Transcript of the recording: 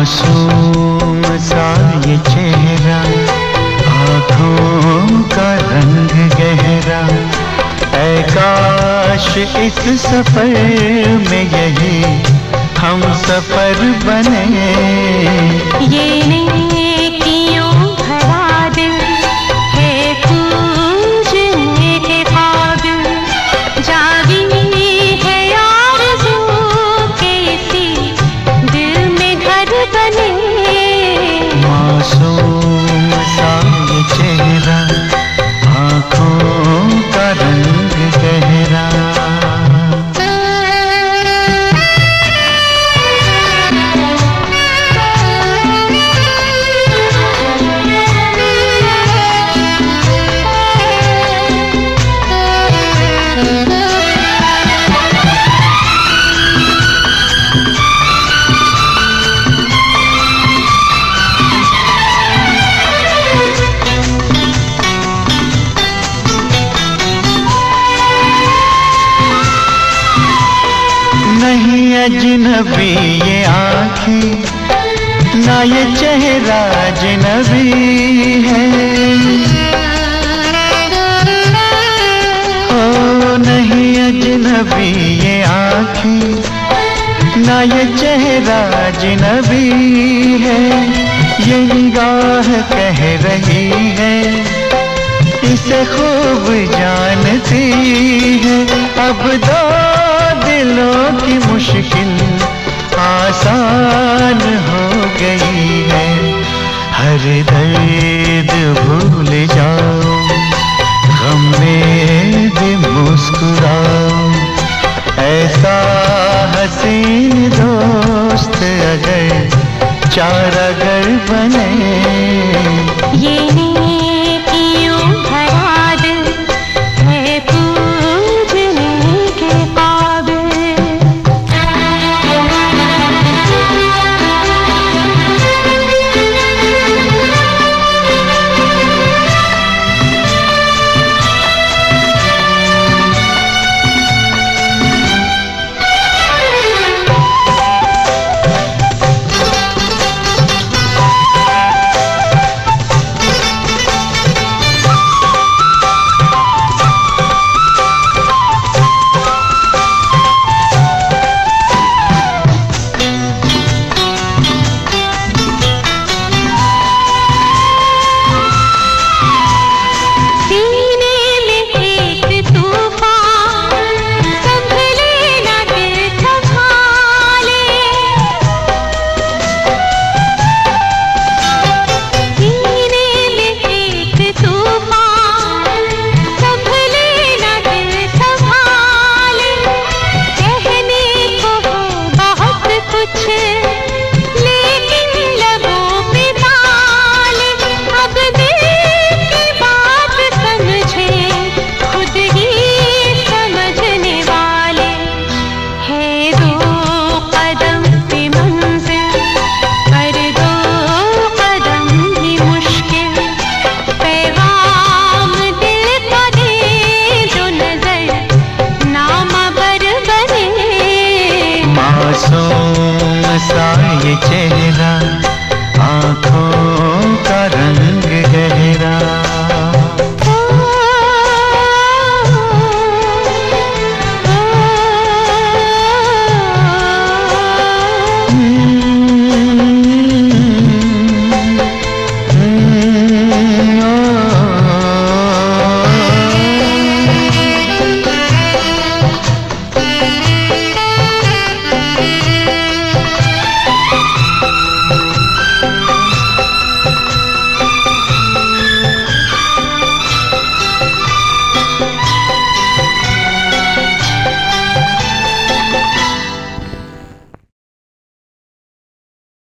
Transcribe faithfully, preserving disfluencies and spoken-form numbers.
मासूम सा ये चेहरा, आँखों का रंग गहरा, ऐ काश इस सफर में यही हम सफर बने। ये नेकियों भरा दिल है पूजने के काबिल, जागी है आरज़ू के इसी दिल में घर बने। मासूम सा ये चेहरा, आँखों का रंग गहरा। नहीं अजनबी ये आँखें, ना ये चेहरा अजनबी है। ओ नहीं अजनबी ये आँखें, ना ये चेहरा अजनबी है। ये निगाह कह रही है, इसे खूब जानती है। अब दो दिलों की मुश्किल आसान हो गई है। हर दर्द भूल जाओ, गम में भी मुस्कुराओ। ऐसा हसीन दोस्त अगर चार अगर बने। ये नेकियों भरा दिल है पूजने के काबिल। मासूम सा ये चेहरा,